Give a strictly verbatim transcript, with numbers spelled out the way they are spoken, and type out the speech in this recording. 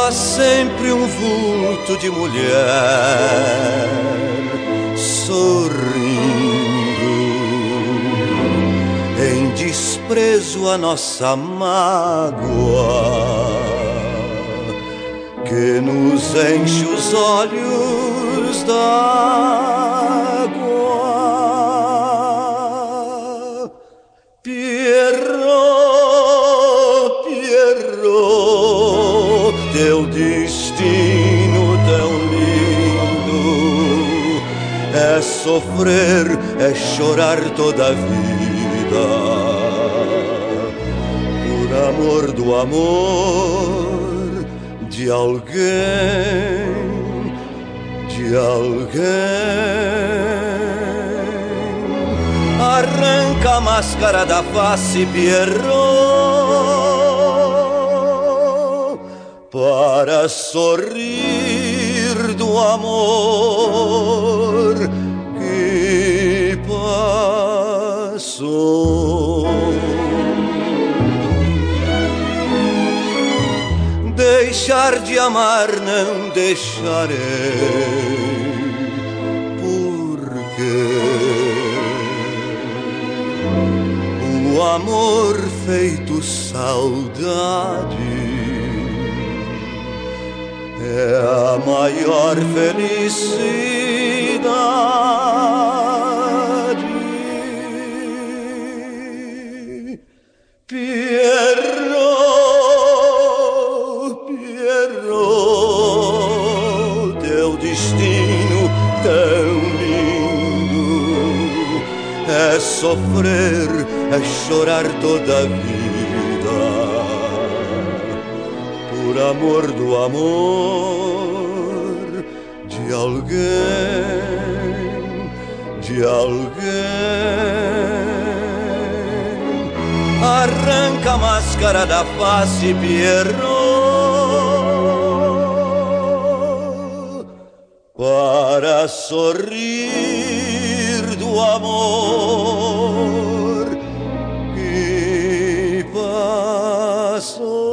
há sempre um vulto de mulher sorrindo em desprezo à nossa mágoa, que nos enche os olhos d'água. Pierrot, Pierrot, teu destino tão lindo é sofrer, é chorar toda a vida por amor do amor de alguém, de alguém. Arranca a máscara da face, Pierrot, para sorrir do amor que passou. Deixar de amar não deixarei, porque o amor feito saudade é a maior felicidade. Pierrot, Pierrot, teu destino tão lindo é sofrer, é chorar toda a vida por amor do amor de alguém, de alguém. Arranca a máscara da face, Pierrot, para sorrir do amor que passou.